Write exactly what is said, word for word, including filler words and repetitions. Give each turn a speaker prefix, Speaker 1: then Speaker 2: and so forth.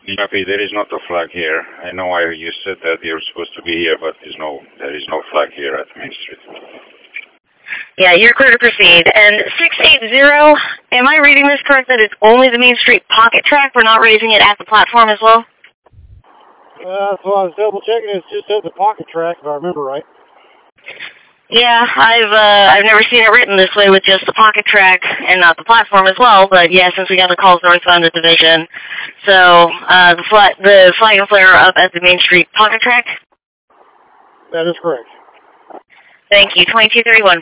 Speaker 1: Copy, there is not a flag here. I know I, you said that you're supposed to be here, but there's no, there is no flag here at Main Street.
Speaker 2: Yeah, you're clear to proceed. And six eight zero, am I reading this correct that it's only the Main Street pocket track? We're not raising it at the platform as well?
Speaker 3: Uh, that's why I was double checking. It's just at the pocket track, if I remember right.
Speaker 2: Yeah, I've uh, I've never seen it written this way with just the pocket track and not the platform as well. But yeah, since we got the calls northbound the division, so uh, the flag the flag and flare up at the Main Street pocket track.
Speaker 3: That is correct.
Speaker 2: Thank you. Twenty two thirty one.